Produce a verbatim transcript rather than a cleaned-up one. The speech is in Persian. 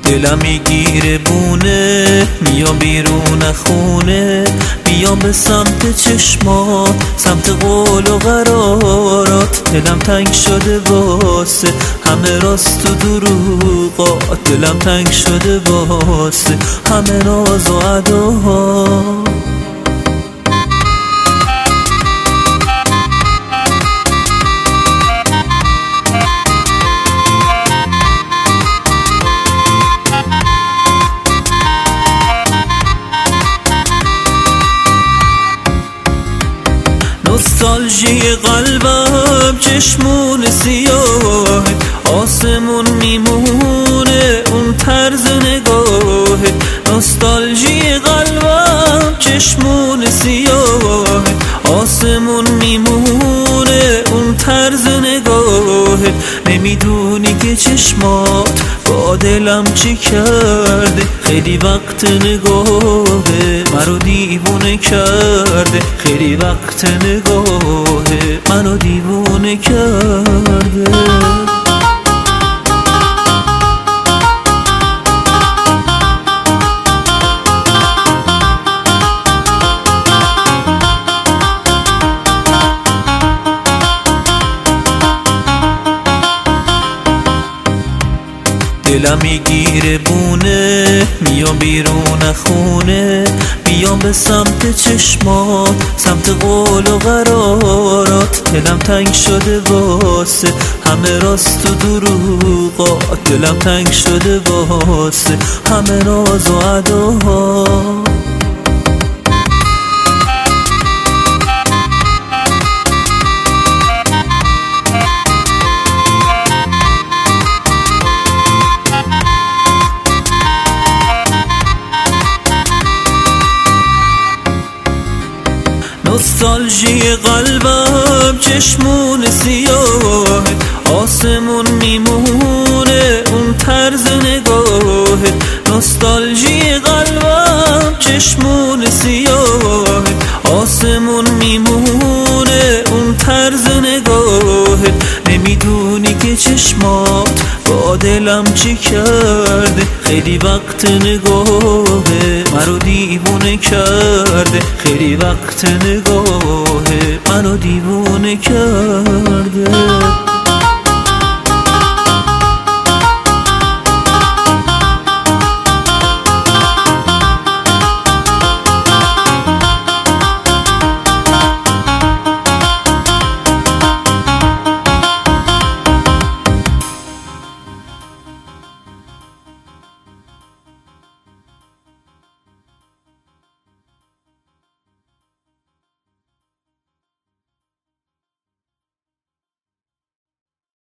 دلم میگیره بونه، میام بیرون خونه، میام به سمت چشمات، سمت قول و قرارات. دلم تنگ شده واسه همه راست و دروغات، دلم تنگ شده واسه همه ناز و عداها. نوستالژی قلبم چشمون سیاه، آسمون میمونه اون طرز نگاه. نوستالژی قلبم چشمون سیاه، آسمون میمونه اون طرز نگاه. نمیدونی که چشمات با دلم چی کرده، خیلی وقت نگاهه منو دیوونه کرده، خیلی وقت نگاهه منو دیوونه کرده. دلم میگیره بونه، میام بیرون خونه، میام به سمت چشمات، سمت قول و قرارات. دلم تنگ شده واسه همه راست و دروغات، دلم تنگ شده واسه همه ناز و عداها. نوستالژی قلبم چشمون سیاه، آسمون میمونه اون طرز نگاه. نوستالژی قلبم چشمون سیاه، آسمون میمونه اون طرز نگاه. نمیدونی که چشمات با دلم چی کرده، خیلی وقت نگاهه منو دیوونه کرده، خیلی وقت نگاهه منو دیوونه کرده.